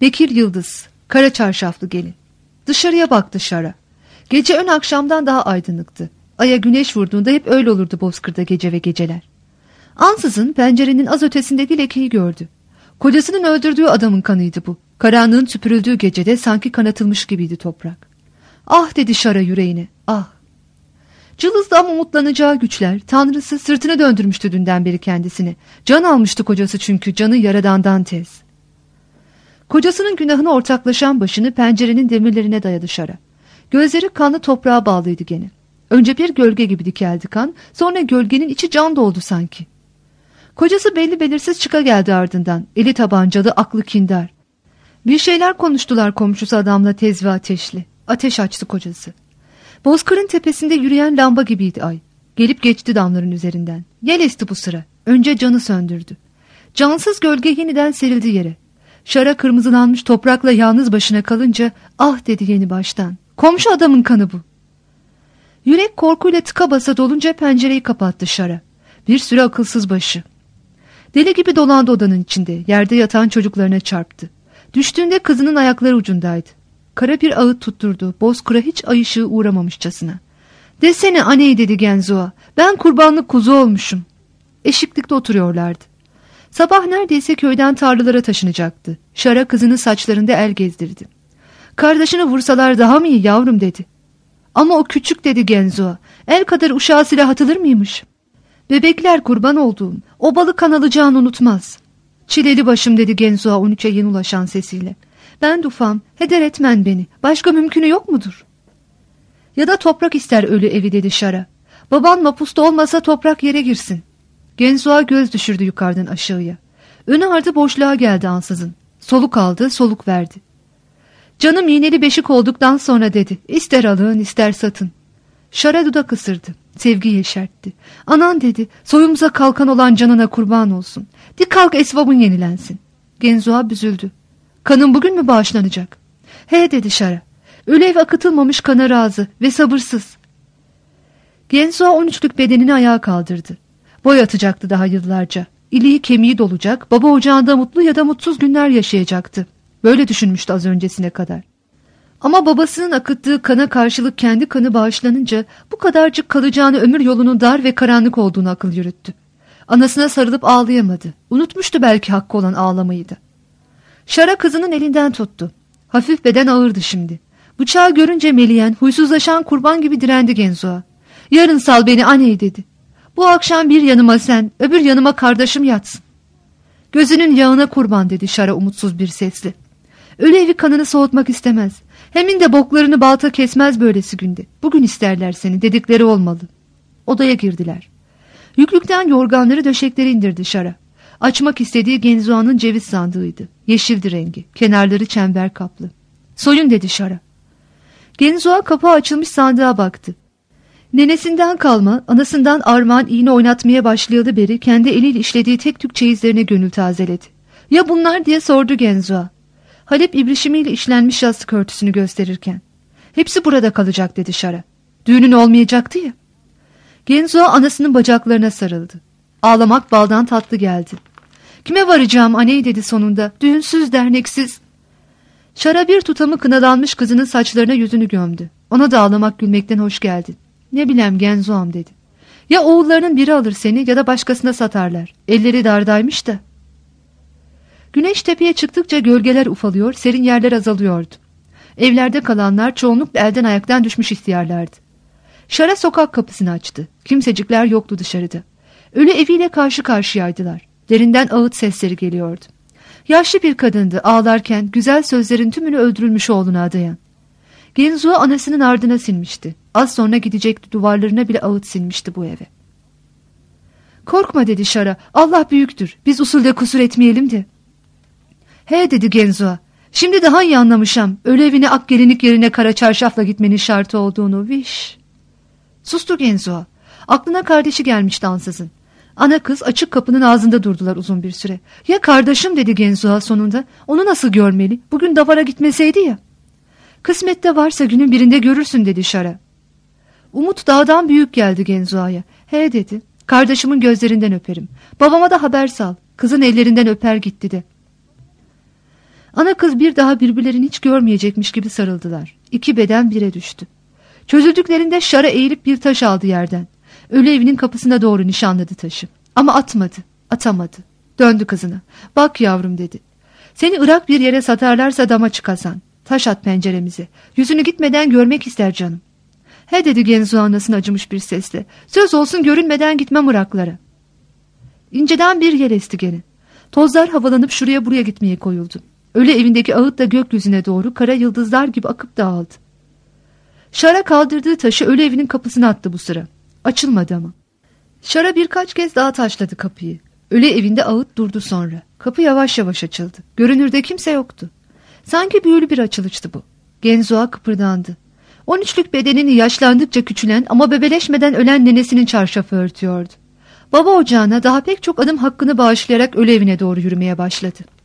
Bekir Yıldız, kara çarşaflı gelin. Dışarıya baktı Şara. Gece ön akşamdan daha aydınlıktı. Aya güneş vurduğunda hep öyle olurdu bozkırda gece ve geceler. Ansızın pencerenin az ötesindeki lekeyi gördü. Kocasının öldürdüğü adamın kanıydı bu. Karanlığın süpürüldüğü gecede sanki kanatılmış gibiydi toprak. Ah dedi Şara yüreğine, ah. Cılızdı ama umutlanacağı güçler, Tanrısı sırtını döndürmüştü dünden beri kendisine. Can almıştı kocası çünkü canı yaradandan tez. Kocasının günahına ortaklaşan başını pencerenin demirlerine dayadı Şara. Gözleri kanlı toprağa bağlıydı gene. Önce bir gölge gibi dikeldi kan, sonra gölgenin içi can doldu sanki. Kocası belli belirsiz çıka geldi ardından, eli tabancalı, aklı kindar. Bir şeyler konuştular komşusu adamla tez ve ateşli. Ateş açtı kocası. Bozkırın tepesinde yürüyen lamba gibiydi ay. Gelip geçti damların üzerinden. Yel esti bu sıra. Önce canı söndürdü. Cansız gölge yeniden serildi yere. Şara kırmızılanmış toprakla yalnız başına kalınca ah dedi yeni baştan. Komşu adamın kanı bu. Yürek korkuyla tıka basa dolunca pencereyi kapattı Şara. Bir süre akılsız başı. Deli gibi dolandı odanın içinde. Yerde yatan çocuklarına çarptı. Düştüğünde kızının ayakları ucundaydı. Kara bir ağıt tutturdu. Bozkıra hiç ay ışığı uğramamışçasına. Desene aney dedi Genzo'a. Ben kurbanlık kuzu olmuşum. Eşiklikte oturuyorlardı. Sabah neredeyse köyden tarlalara taşınacaktı. Şara kızının saçlarında el gezdirdi. Kardeşini vursalar daha mı iyi yavrum dedi. Ama o küçük dedi Genzo'a. El kadar uşağa silah atılır mıymış? Bebekler kurban olduğum. O balık kan alacağını unutmaz. Çileli başım dedi Genzo'a 13'e yeni ulaşan sesiyle. Ben dufam, heder etmen beni. Başka mümkünü yok mudur? Ya da toprak ister ölü evi dedi Şara. Baban mapusta olmasa toprak yere girsin. Genzo'a göz düşürdü yukarıdan aşağıya. Önü ardı boşluğa geldi ansızın. Soluk aldı, soluk verdi. Canım iğneli beşik olduktan sonra dedi. İster alın, ister satın. Şara dudak ısırdı. Sevgi yeşertti. Anan dedi, soyumuza kalkan olan canına kurban olsun. Dik kalk esvabın yenilensin. Genzo'a büzüldü. Kanın bugün mü bağışlanacak? He dedi Şara. Ölü ev akıtılmamış kana razı ve sabırsız. Genzo'a 13'lük bedenini ayağa kaldırdı. Boy atacaktı daha yıllarca. İliği kemiği dolacak, baba ocağında mutlu ya da mutsuz günler yaşayacaktı. Böyle düşünmüştü az öncesine kadar. Ama babasının akıttığı kana karşılık kendi kanı bağışlanınca bu kadarcık kalacağını ömür yolunun dar ve karanlık olduğunu akıl yürüttü. Anasına sarılıp ağlayamadı. Unutmuştu belki hakkı olan ağlamayı da. Şara kızının elinden tuttu. Hafif beden ağırdı şimdi. Bıçağı görünce meleyen, huysuzlaşan kurban gibi direndi Genzo'a. Yarın sal beni aney dedi. Bu akşam bir yanıma sen, öbür yanıma kardeşim yatsın. Gözünün yağına kurban dedi Şara umutsuz bir sesle. Ölü evi kanını soğutmak istemez. Hemin de boklarını balta kesmez böylesi günde. Bugün isterler seni dedikleri olmalı. Odaya girdiler. Yüklükten yorganları döşekleri indirdi Şara. Açmak istediği Genzo'nun ceviz sandığıydı. Yeşildi rengi. Kenarları çember kaplı. Soyun dedi Şara. Genzo'a kapağı açılmış sandığa baktı. Nenesinden kalma, anasından armağan iğne oynatmaya başlayalı beri kendi eliyle işlediği tek tük çeyizlerine gönül tazeledi. Ya bunlar diye sordu Genzo'a. Halep ibrişimiyle işlenmiş yastık örtüsünü gösterirken. Hepsi burada kalacak dedi Şara. Düğünün olmayacaktı ya. Genzo'a anasının bacaklarına sarıldı. Ağlamak baldan tatlı geldi. Kime varacağım aney dedi sonunda. Düğünsüz derneksiz. Şara bir tutamı kınalanmış kızının saçlarına yüzünü gömdü. Ona da ağlamak gülmekten hoş geldi. Ne bileyim Genzo'm dedi. Ya oğullarının biri alır seni ya da başkasına satarlar. Elleri dardaymış da. Güneş tepeye çıktıkça gölgeler ufalıyor, serin yerler azalıyordu. Evlerde kalanlar çoğunlukla elden ayaktan düşmüş ihtiyarlardı. Şara sokak kapısını açtı. Kimsecikler yoktu dışarıda. Ölü eviyle karşı karşıyaydılar. Derinden ağıt sesleri geliyordu. Yaşlı bir kadındı ağlarken güzel sözlerin tümünü öldürülmüş oğluna adayan. Genzo anasının ardına sinmişti. Az sonra gidecekti, duvarlarına bile ağıt sinmişti bu eve. Korkma dedi Şara, Allah büyüktür, biz usulde kusur etmeyelim de. He dedi Genzo'a, şimdi daha iyi anlamışam ölü evine ak gelinlik yerine kara çarşafla gitmenin şartı olduğunu. Viş. Sustu Genzo'a. Aklına kardeşi gelmişti ansızın. Ana kız açık kapının ağzında durdular uzun bir süre. Ya kardeşim dedi Genzo'a sonunda, onu nasıl görmeli, bugün davara gitmeseydi ya. Kısmette varsa günün birinde görürsün dedi Şara. Umut dağdan büyük geldi Genzo'ya. He dedi, kardeşimin gözlerinden öperim. Babama da haber sal. Kızın ellerinden öper gitti de. Ana kız bir daha birbirlerini hiç görmeyecekmiş gibi sarıldılar. İki beden bire düştü. Çözüldüklerinde Şara eğilip bir taş aldı yerden. Ölü evinin kapısına doğru nişanladı taşı. Ama atamadı. Döndü kızına. Bak yavrum dedi. Seni ırak bir yere satarlarsa dama çıkasan. Taş at penceremize. Yüzünü gitmeden görmek ister canım. He dedi Genzo anasına acımış bir sesle. Söz olsun görünmeden gitmem Iraklara. İnceden bir yel esti gene. Tozlar havalanıp şuraya buraya gitmeye koyuldu. Ölü evindeki ağıt da gökyüzüne doğru kara yıldızlar gibi akıp dağıldı. Şara kaldırdığı taşı ölü evinin kapısına attı bu sıra. Açılmadı ama. Şara birkaç kez daha taşladı kapıyı. Ölü evinde ağıt durdu sonra. Kapı yavaş yavaş açıldı. Görünürde kimse yoktu. Sanki büyülü bir açılıştı bu. Genzo'a kıpırdandı. 13'lük bedenini yaşlandıkça küçülen ama bebeleşmeden ölen nenesinin çarşafı örtüyordu. Baba ocağına daha pek çok adım hakkını bağışlayarak ölü evine doğru yürümeye başladı.